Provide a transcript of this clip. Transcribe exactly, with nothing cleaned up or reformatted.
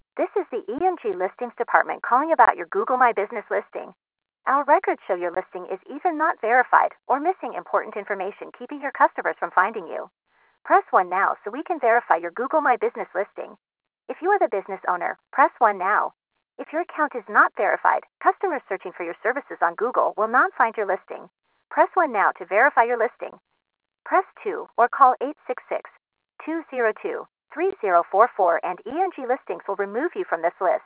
This is the E M G Listings Department calling about your Google My Business listing. Our records show your listing is either not verified or missing important information, keeping your customers from finding you. Press one now so we can verify your Google My Business listing. If you are the business owner, press one now. If your account is not verified, customers searching for your services on Google will not find your listing. Press one now to verify your listing. Press two or call eight six six, two zero two, three zero four four and E M G Listings will remove you from this list.